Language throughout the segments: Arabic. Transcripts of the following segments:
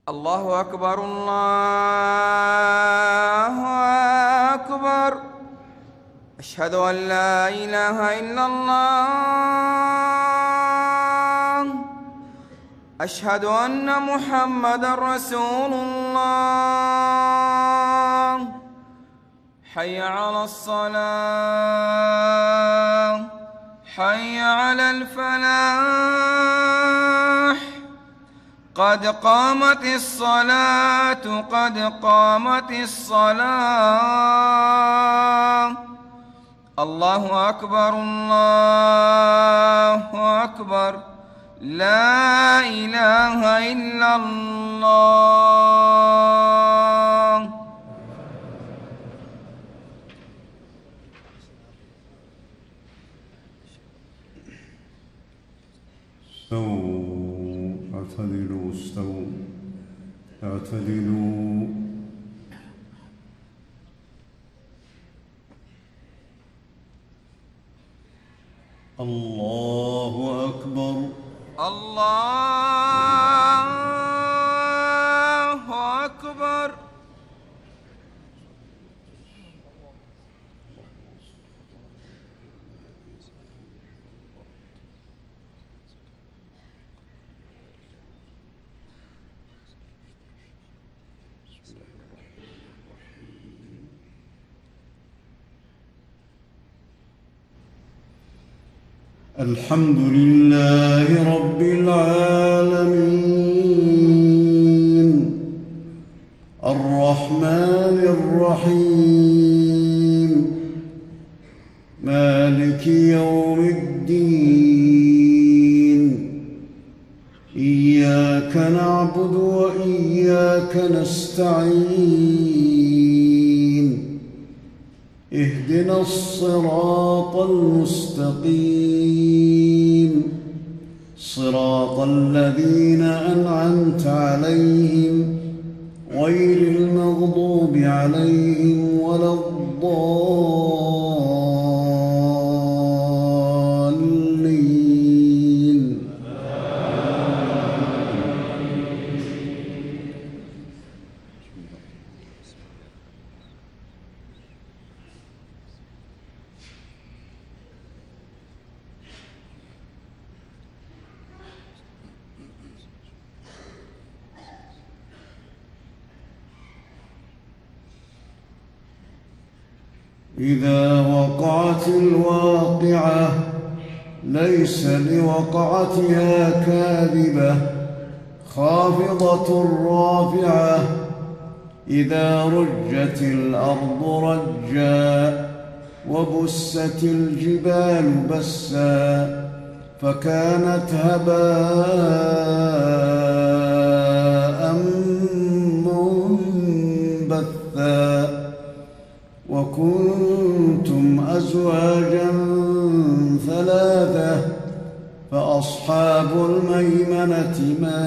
الله أكبر الله أكبر. أشهد أن لا إله إلا الله. أشهد أن محمدًا رسول الله. حي على الصلاة، حي على الفلاح. قد قامت الصلاة، قد قامت الصلاة. الله أكبر الله أكبر. لا إله إلا الله. استووا، اعتدلوا، استووا، اعتدلوا. الله أكبر الله أكبر. الحمد لله رب العالمين، الرحمن الرحيم، مالك يوم الدين. إياك نعبد وإياك نستعين. اهدنا الصراط المستقيم، صراط الذين أنعمت عليهم غير المغضوب عليهم ولا الضالين. إذا وقعت الواقعة ليس لوقعتها كاذبة خافضة رافعة. إذا رجت الأرض رجا وبست الجبال بسا فكانت هباء منبثا. وكنتم أزواجا ثلاثة فأصحاب الميمنة ما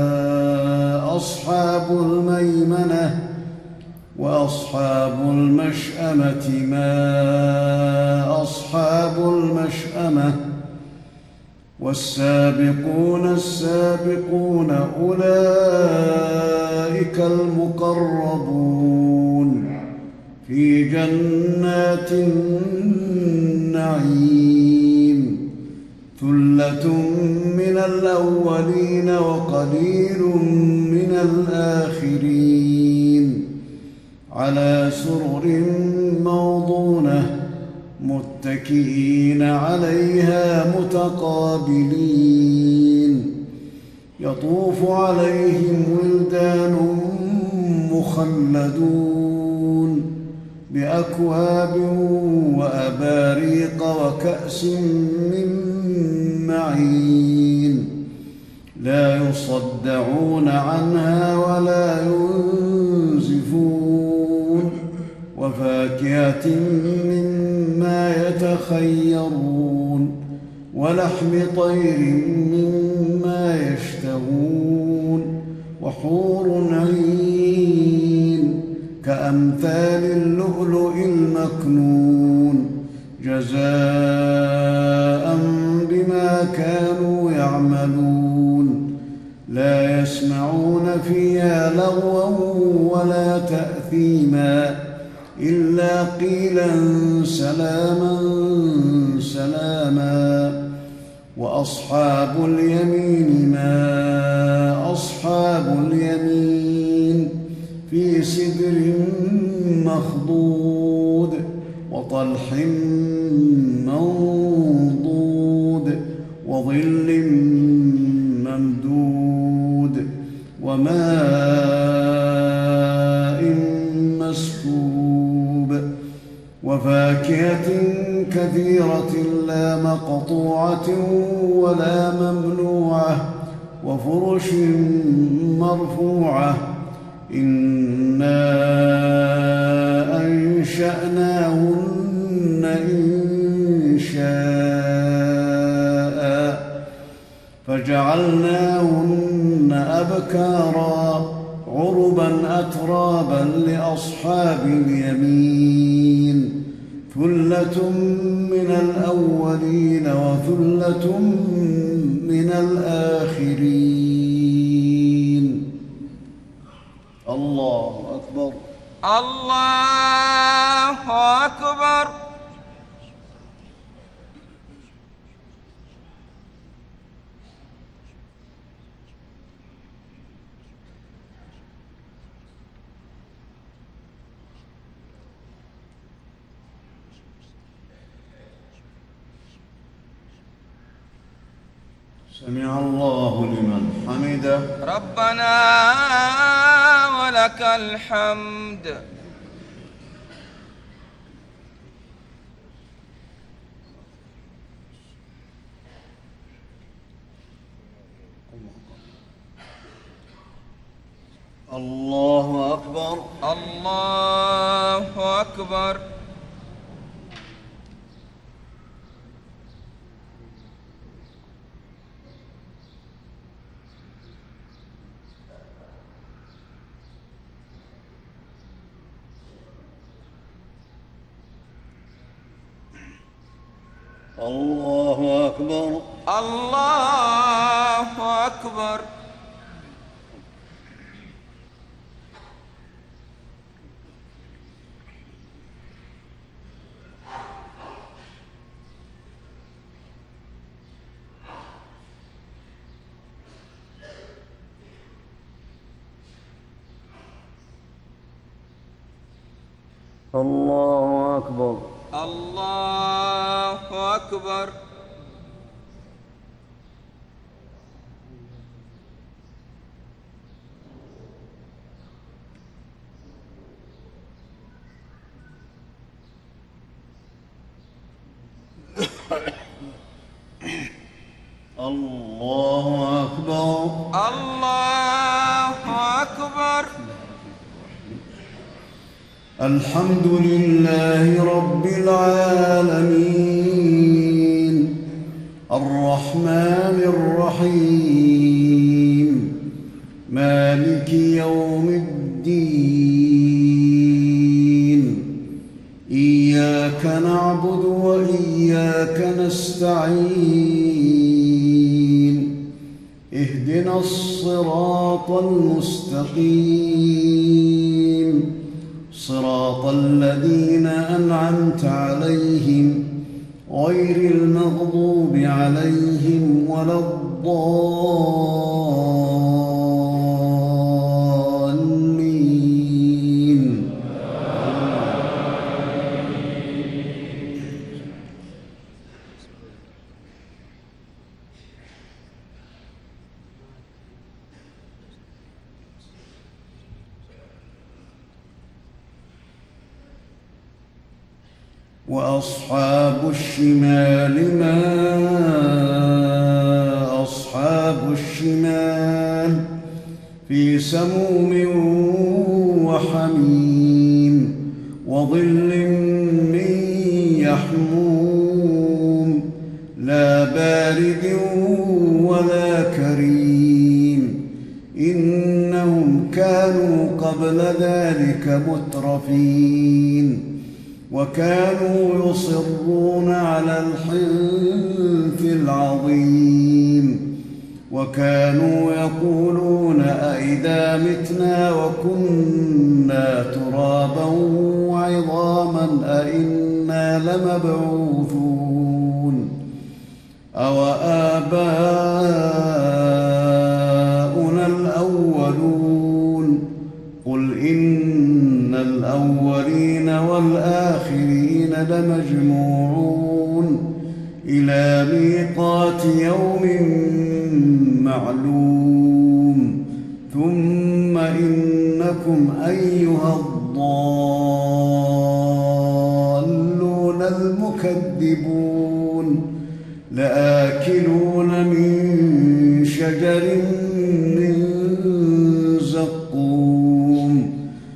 أصحاب الميمنة، وأصحاب المشأمة ما أصحاب المشأمة. والسابقون السابقون أولئك المقربون في جنات النعيم. ثلة من الأولين وقليل من الآخرين. على سرر موضونة متكئين عليها متقابلين. يطوف عليهم ولدان مخلدون بأكواب وأباريق وكأس من معين. لا يصدعون عنها ولا ينزفون. وفاكهة مما يتخيرون ولحم طير مما يشتهون. وحور عين كأمثال اللؤلؤ المكنون جزاء بما كانوا يعملون. لا يسمعون فيها لغوا ولا تأثيما إلا قيلا سلاما سلاما. وأصحاب اليمين ما أصحاب اليمين في سدر مخضود وطلح منضود وظل ممدود وماء مسكوب وفاكهة كثيرة لا مقطوعة ولا ممنوعة وفرش مرفوعة إنا أنشأناهن إنشاء فجعلناهن أبكارا عربا أترابا لأصحاب اليمين ثلة من الأولين وثلة من الآخرين. الله أكبر. الله أكبر. سمع الله لمن حمده. ربنا ولك الحمد. الله أكبر. الله أكبر. الله أكبر. الله أكبر. الله أكبر. الله أكبر. الله أكبر. الله أكبر. الحمد لله رب العالمين الرحمن الرحيم مالك يوم الدين إياك نعبد وإياك نستعين اهدنا الصراط المستقيم صراط الذين أنعمت عليهم غير المغضوب عليهم ولا الضالين. وأصحاب الشمال ما أصحاب الشمال في سموم وحميم وظل من يحموم لا بارد ولا كريم إنهم كانوا قبل ذلك مترفين وكانوا يصرون على الحنث العظيم وكانوا يقولون أئذا متنا وكنا ترابا وعظاما أئنا لمبعوثون أوآباؤنا الأولون قل إن الأولين والآخرين لمجموعون إلى ميقات يوم معلوم ثم إنكم أيها الضالون المكذبون لآكلون من شجر من زقوم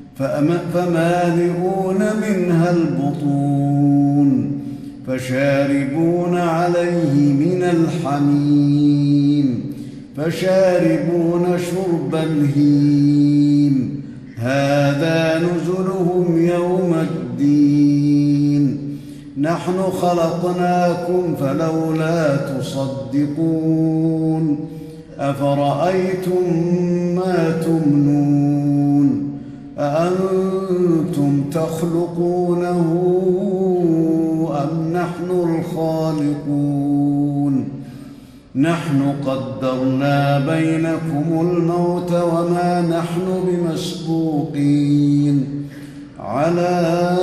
فمالئون منها البطون فشاربون عليه من الحميم فشاربون شرب الهيم هذا نزلهم يوم الدين نحن خلقناكم فلولا تصدقون أفرأيتم ما تمنون أأنتم تخلقونه أم نحن الخالقون نحن قدرنا بينكم الموت وما نحن بمسبوقين على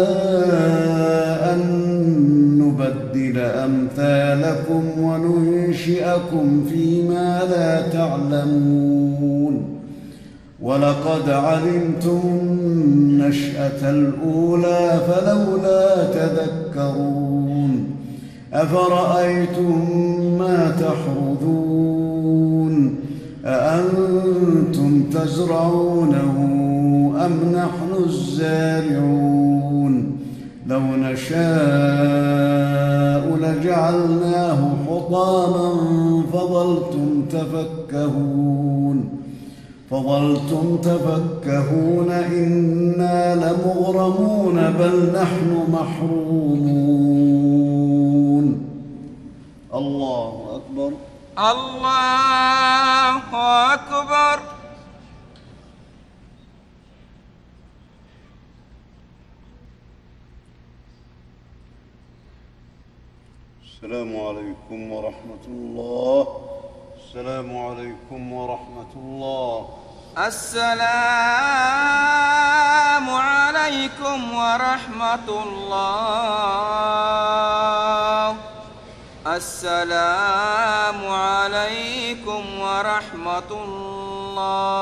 أن نبدل أمثالكم وننشئكم فيما لا تعلمون ولقد علمتم النشأة الأولى فلولا تذكرون أفرأيتم ما تحرثون أأنتم تزرعونه أم نحن الزارعون لو نشاء لجعلناه حطاما فظلتم تفكهون إنا لمغرمون بل نحن محرومون الله أكبر الله أكبر. السلام عليكم ورحمة الله. السلام عليكم ورحمة الله. السلام عليكم ورحمة الله. السلام عليكم ورحمة الله.